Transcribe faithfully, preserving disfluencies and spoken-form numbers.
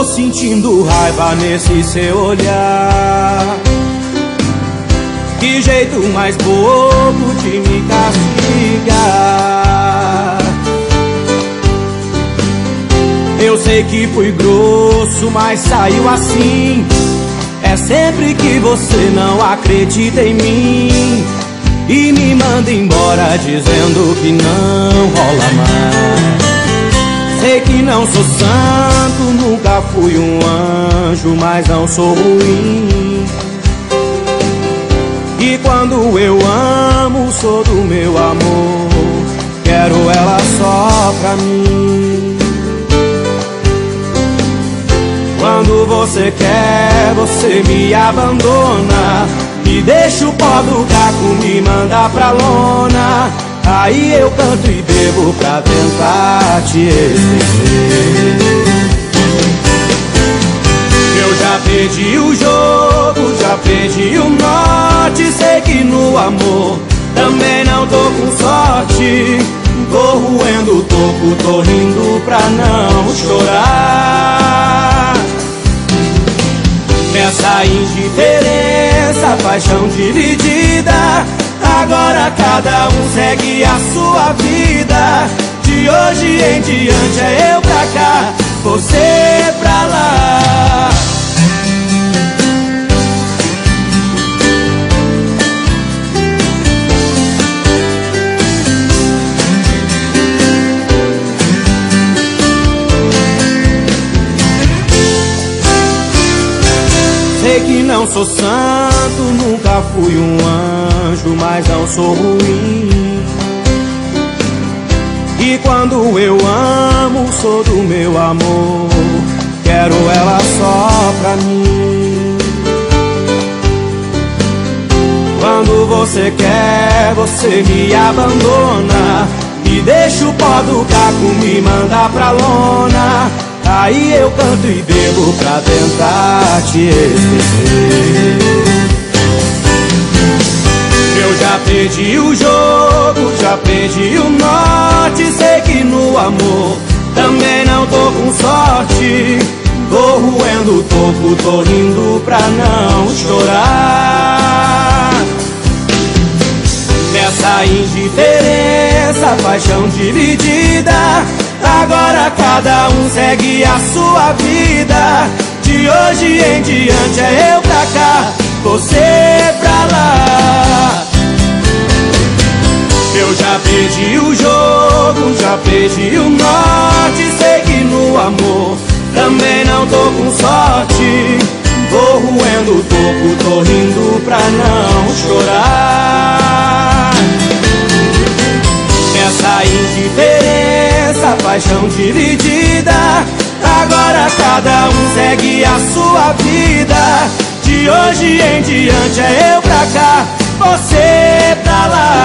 sentindo raiva nesse seu olhar. Que jeito mais bobo de me castigar. Eu sei que fui grosso, mas saiu assim. É sempre que você não acredita em mim e me manda embora dizendo que não rola mais. Sei que não sou santo, nunca fui um anjo, mas não sou ruim. E quando eu amo, sou do meu amor, quero ela só pra mim. Quando você quer, você me abandona, me deixa o pó do caco, me manda pra lona. Aí eu canto e bebo pra tentar te esquecer. Eu já perdi o jogo, já perdi o norte. Sei que no amor também não tô com sorte. Tô roendo o toco, tô rindo pra não chorar. Nessa indiferença, paixão dividida, agora cada um segue a sua vida. De hoje em diante é eu pra cá, você pra lá. Sei que não sou santo, nunca fui um anjo, mas não sou ruim. E quando eu amo, sou do meu amor, quero ela só pra mim. Quando você quer, você me abandona, me deixa o pó do caco, me manda pra lona. Aí eu canto e bebo pra tentar te esquecer. Eu já perdi o jogo, já perdi o norte. Sei que no amor também não tô com sorte. Tô roendo o toco, tô rindo pra não chorar. Nessa indiferença, paixão dividida, agora cada um segue a sua vida. De hoje em diante é eu pra cá, você pra lá. Eu já perdi o jogo, já perdi o norte. Sei que no amor também não tô com sorte. Tô roendo o toco, tô rindo pra não chorar. Nessa indiferença, paixão dividida, agora cada um segue a sua vida. De hoje em diante é eu pra cá, você pra lá.